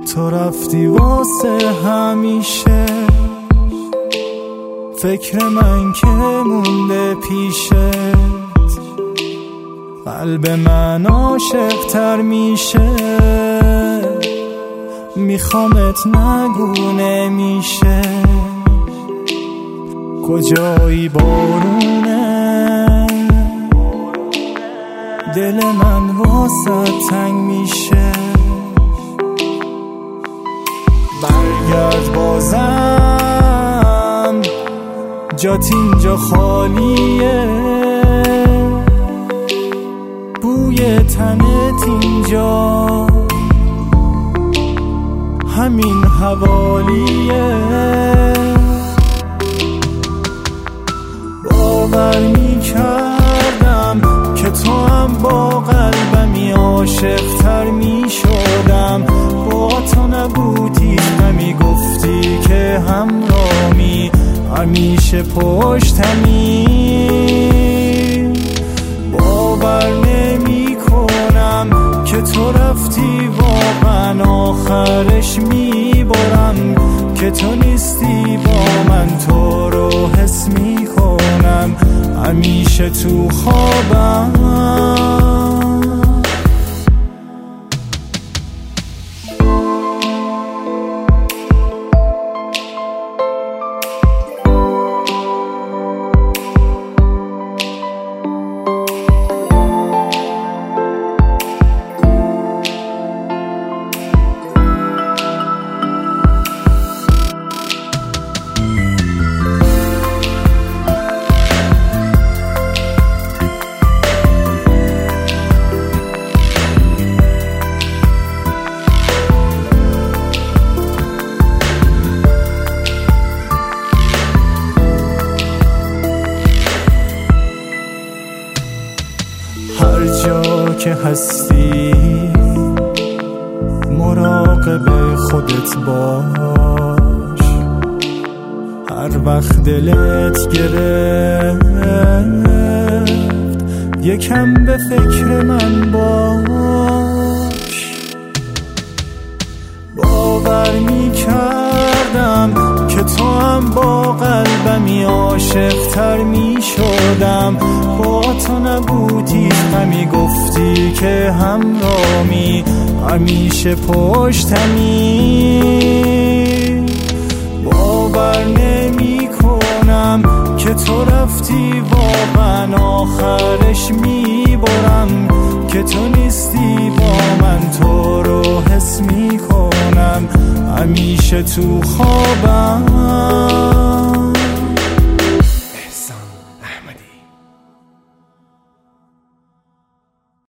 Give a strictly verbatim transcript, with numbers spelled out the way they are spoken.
تو رفتی واسه همیشه، فکر من که مونده پیشت، قلب من عاشق تر میشه، میخوامت نگو نمیشه، کجایی بارونه، دل من واسه تنگ میشه، برگرد بازم جات اینجا خالیه، بوی تنت اینجا همین حوالیه، باور میکردم که تو هم با قلبمی عاشق تر میشدم، با تو نبودی نمیگفتی که همرامی همیشه پشتمی، باور نمی کنم که تو رفتی واقعا آخرش میبرم، که تو نیستی با من تو رو حس میکنم همیشه تو خوابم. هر جا که هستی مراقب خودت باش، هر وقت دلت گرفت یکم به فکر من باش، باور میکردم که تو هم با قلبمی عاشق تر میشدم، با تو نبودی همی گفتی که همرامی همیشه پشتمی، باور نمی کنم که تو رفتی واقعا آخرش میبرم، که تو نیستی با من تو رو حس میکنم همیشه تو خوابم.